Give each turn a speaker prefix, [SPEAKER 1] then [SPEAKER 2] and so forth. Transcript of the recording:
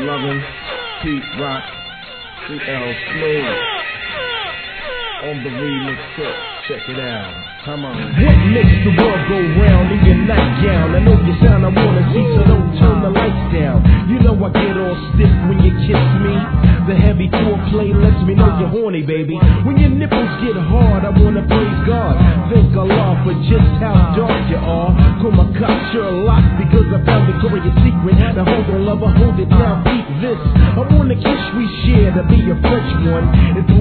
[SPEAKER 1] Lovin', Pete Rock, CL Smooth on the remix tip. Check it out. Come on.
[SPEAKER 2] What makes the world go round in your nightgown? I know your sound I wanna see, so don't turn the lights down. You know I get all stiff when you kiss me. The heavy foreplay lets me know you're horny, baby. When your nipples get hard, I wanna praise God. Thank Allah for just how dark you are. Call my cop Sherlock because I found Victoria's Secret. Now hold on, lover, hold it now, beat this. I want a kiss we share to be a French one. It's